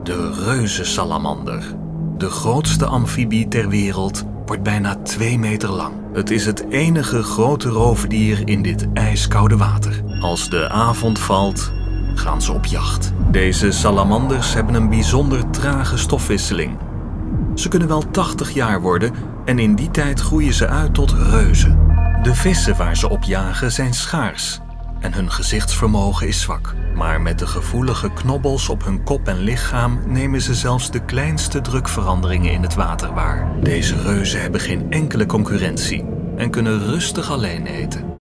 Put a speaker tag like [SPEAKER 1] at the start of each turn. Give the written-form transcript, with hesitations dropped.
[SPEAKER 1] De reuzensalamander. De grootste amfibie ter wereld wordt bijna 2 meter lang. Het is het enige grote roofdier in dit ijskoude water. Als de avond valt, gaan ze op jacht. Deze salamanders hebben een bijzonder trage stofwisseling. Ze kunnen wel 80 jaar worden en in die tijd groeien ze uit tot reuzen. De vissen waar ze op jagen zijn schaars en hun gezichtsvermogen is zwak. Maar met de gevoelige knobbels op hun kop en lichaam nemen ze zelfs de kleinste drukveranderingen in het water waar. Deze reuzen hebben geen enkele concurrentie en kunnen rustig alleen eten.